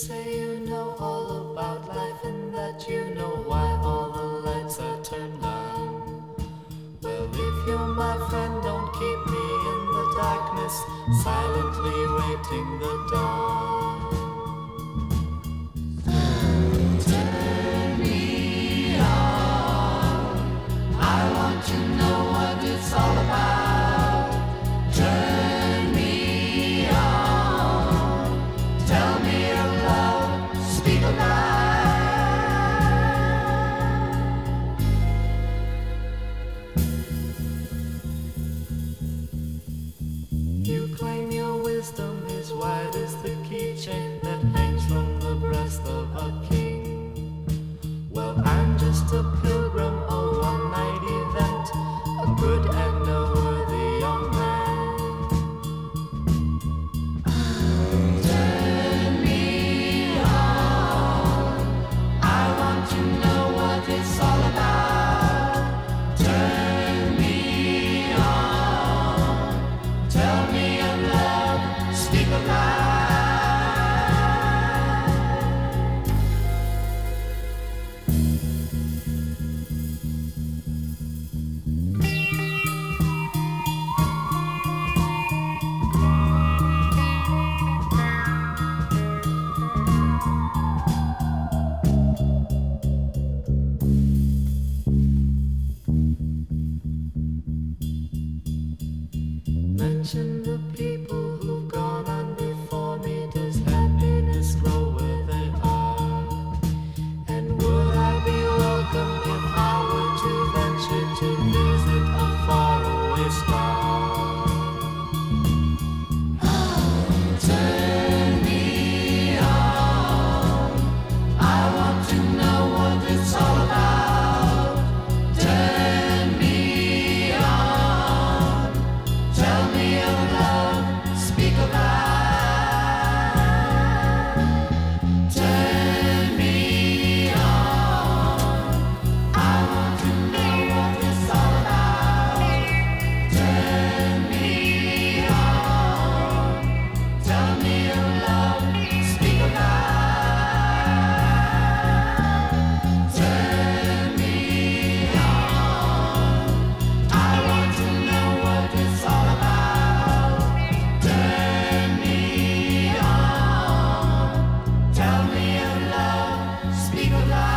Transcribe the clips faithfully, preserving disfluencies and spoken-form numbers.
say you know all about life and that you know why all the lights are turned on. Well, if you're my friend, don't keep me in the darkness, silently waiting the dawn. Turn me on, I want to know what it's all about. Turn me on, tell me of love, speak of life. You claim your wisdom is wide as the keychain that hangs from the breast of a king. Well, I'm just a pilgrim, a one-night event, a good and a worthy young man. Turn me on, I want to know what it's all about. Turn me on, tell me of love, speak of life. Mention the people who've gone on before me. Does happiness grow where they are? And would I be welcome if I were to venture to visit a faraway star? Turn me on, I want to know what it's all about. Turn me on, tell me of love, speak of life. Turn me on, I want to know what it's all about. Turn me on, tell me of love, speak of life. Turn me on, I want to know what it's all about. Turn me on, tell me of love, speak of life.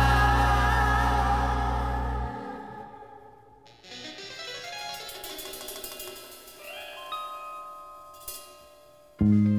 Thank you.